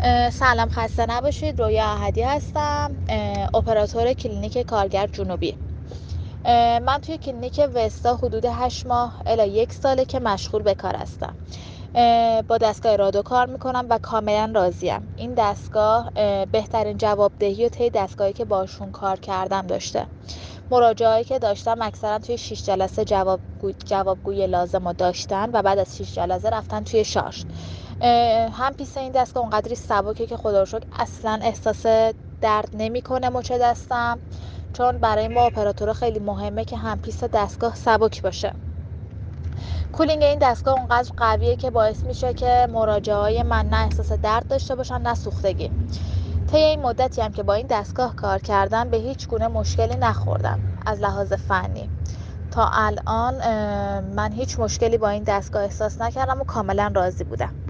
سلام، خسته نباشید. رویا احدی هستم، اپراتور کلینیک کارگر جنوبی. من توی کلینیک وستا حدود 8 ماه الی 1 ساله که مشغول به کار هستم. با دستگاه رادو کار میکنم و کاملا راضیم. این دستگاه بهترین جوابدهی و طی دستگاهی که باشون کار کردم داشته. مراجعه‌ای که داشتم اکثرا توی 6 جلسه جوابگوی لازم رو داشتن و بعد از 6 جلسه رفتن توی شارژ. هم پیست این دستگاه اونقدری سبکه که خدا رو شکر اصلا احساس درد نمیکنه مچ دستم، چون برای ما اپراتورها خیلی مهمه که هم پیست دستگاه سبک باشه. کولینگ این دستگاه اونقدر قویه که باعث میشه که مراجعه‌های من نه احساس درد داشته باشن نه سوختگی. طی این مدتی هم که با این دستگاه کار کردم به هیچ گونه مشکلی نخوردم از لحاظ فنی. تا الان من هیچ مشکلی با این دستگاه احساس نکردم و کاملا راضی بودم.